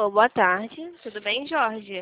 Alô, boa tarde. Tudo bem, Jorge?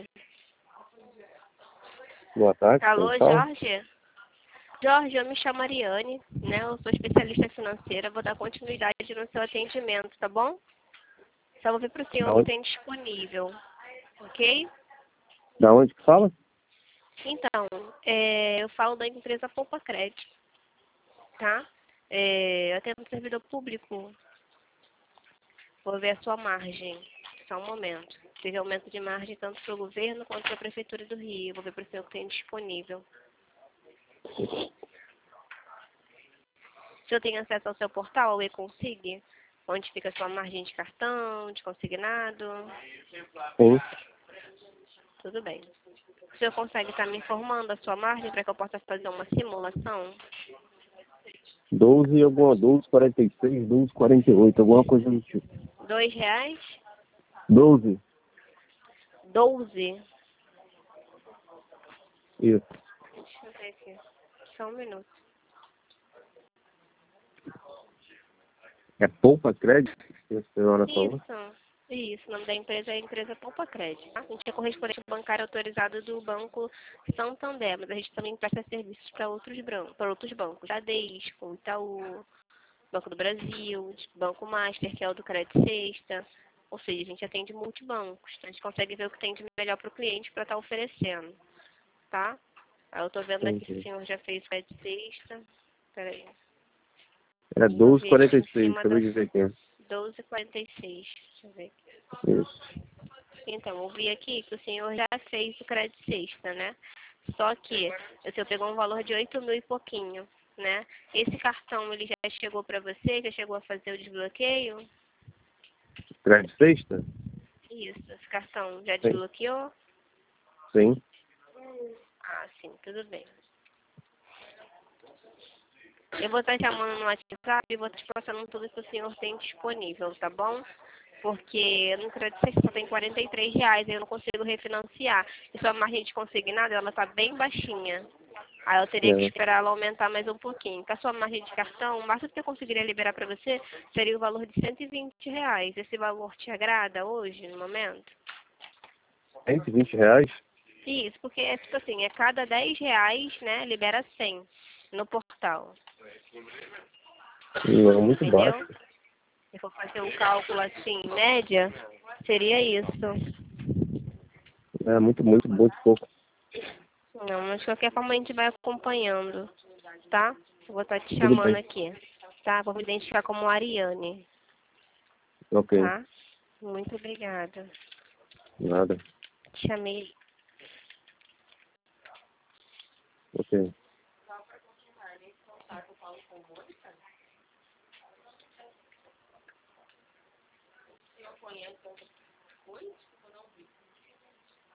Boa tarde, Alô, quem fala? Jorge? Jorge, eu me chamo Ariane, né? Eu sou especialista financeira. Vou dar continuidade no seu atendimento, tá bom? Só vou ver para o senhor Da que onde, tem disponível, ok? da onde que fala? Então, eu falo da empresa Poupa Crédito, tá? Eu atendo um servidor público. Vou ver a sua margem. Só um momento. Teve aumento de margem tanto para o governo quanto para a Prefeitura do Rio. Vou ver para o senhor que tem disponível. O senhor tem acesso ao seu portal, ao e-Consig? Onde fica a sua margem de cartão, de consignado? Sim. Tudo bem. O senhor consegue estar me informando a sua margem para que eu possa fazer uma simulação? 12 alguma, 12,46, 12,48, alguma coisa do tipo. R$ 12. 12. Isso. Deixa eu ver aqui. Só um minuto. É Poupa Crédito? Que a senhora falou? Isso. O nome da empresa é a empresa Poupa Crédito. Tá? A gente é correspondente bancário autorizado do Banco Santander, mas a gente também presta serviços para outros bancos. Bradesco, Itaú, Banco do Brasil, Banco Master, que é o do Crédito Sexta. Ou seja, a gente atende multibancos. Então a gente consegue ver o que tem de melhor para o cliente para estar oferecendo. Tá? Aí eu estou vendo aqui se o Entendi. senhor já fez Crédito Sexta. Peraí. É Eu vi aqui em 12,46, cima acabei da de ver aqui. 12,46. Deixa eu ver. Isso. Então, eu vi aqui que o senhor já fez o crédito sexta, né? Só que o senhor pegou um valor de 8 mil e pouquinho, né? Esse cartão, ele já chegou para você? Já chegou a fazer o desbloqueio? Crédito Sexta? Isso, esse cartão já Sim. desbloqueou? Sim. Ah, sim, tudo bem. Eu vou estar chamando no WhatsApp e vou te passando tudo que o senhor tem disponível, tá bom? Porque no crédito sexta só tem R$ 43, eu não consigo refinanciar. E sua margem de consignado, ela tá bem baixinha. Aí eu teria que É. esperar ela aumentar mais um pouquinho. Com a sua margem de cartão, o máximo que eu conseguiria liberar para você seria o valor de R$ 120. Esse valor te agrada hoje, no momento? R$ 120? Isso, porque é tipo assim, a cada R$ 10, né, libera 100 no portal. Não, muito Entendeu? baixo. Se for fazer um cálculo assim, em média, seria isso. É muito pouco. Não, mas de qualquer forma a gente vai acompanhando, tá? Eu vou estar te Tudo chamando bem. aqui, tá? Vou me identificar como Ariane, Ok. tá? Muito obrigada. Nada. Te chamei. Ok.